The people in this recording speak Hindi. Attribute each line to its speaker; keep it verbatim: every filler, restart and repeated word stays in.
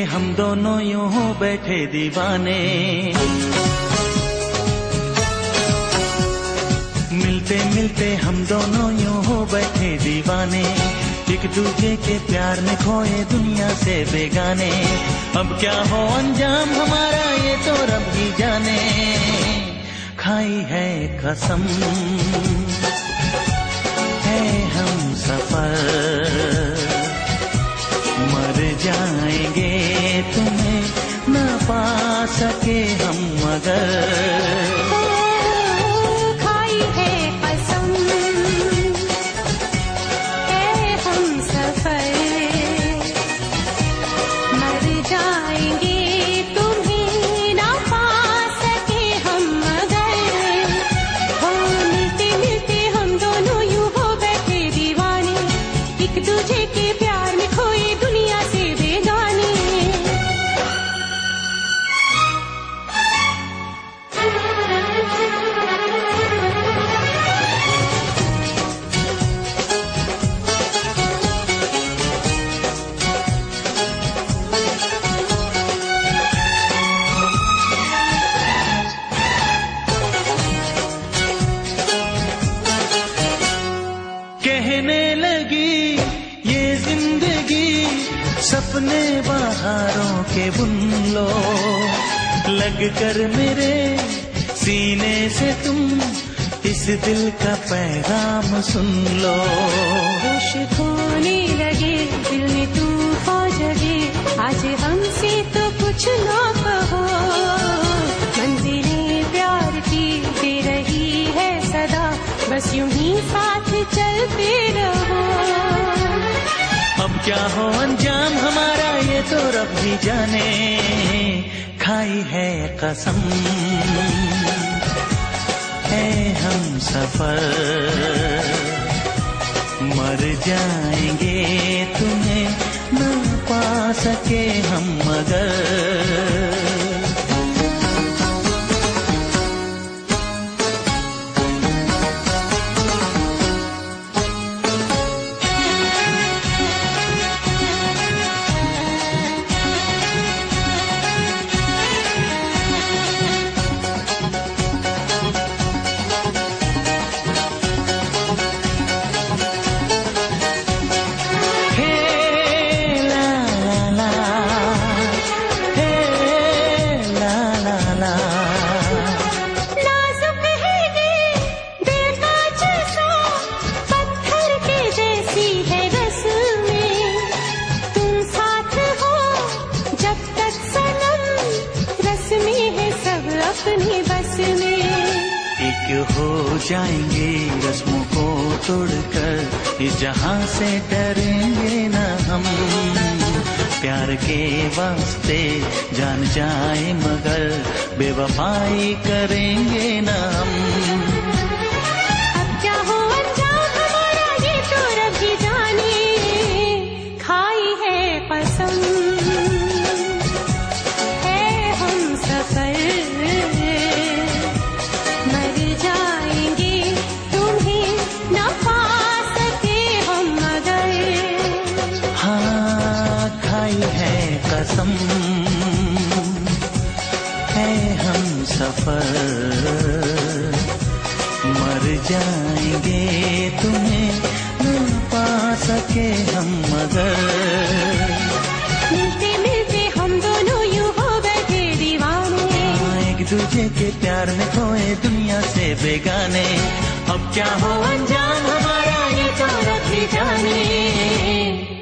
Speaker 1: हम दोनों यूं हो बैठे दीवाने, मिलते मिलते हम दोनों यूं हो बैठे दीवाने, एक दूजे के प्यार में खोए दुनिया से बेगाने। अब क्या हो अंजाम हमारा ये तो रब ही जाने, खाई है कसम है हम सफर, मर जाएंगे तुम्हें न पा सके हम मगर। कहने लगी ये जिंदगी सपने बहारों के बुन लो, लग कर मेरे सीने से तुम इस दिल का पैगाम सुन लो।
Speaker 2: होश खोने लगे दिल में तूफान जगे, आज हमसे तो कुछ ना कहो, मंजिलें प्यार की दे रही है सदा, बस यूं ही साथ चलते रहो।
Speaker 1: अब क्या हो अंजाम हमारा ये तो रब ही जाने, खाई है कसम है हम सफर, मर जाएंगे तुम्हें न पा सके हम मगर।
Speaker 2: अपनी बस में
Speaker 1: एक हो जाएंगे रस्मों को तोड़कर, इस जहां से डरेंगे न हम, प्यार के वास्ते जान जाए मगर बेवफाई करेंगे न हम।
Speaker 2: अब क्या हो अंजाम हमारा ये तो रब ही जाने, खाई है कसम है हम सफर, मर जाएंगे तुम्हें न पा सके हम मगर।
Speaker 1: हाँ खाई है कसम है हम सफर, मर जाएंगे तुम्हें न पा सके हम मगर।
Speaker 2: मिलते मिलते हम दोनों यूं हो बैठे दीवाने,
Speaker 1: एक दूजे के प्यार में खोए दुनिया से बेगाने। अब क्या हो अंजाम हमारा ये तो रब ही जाने।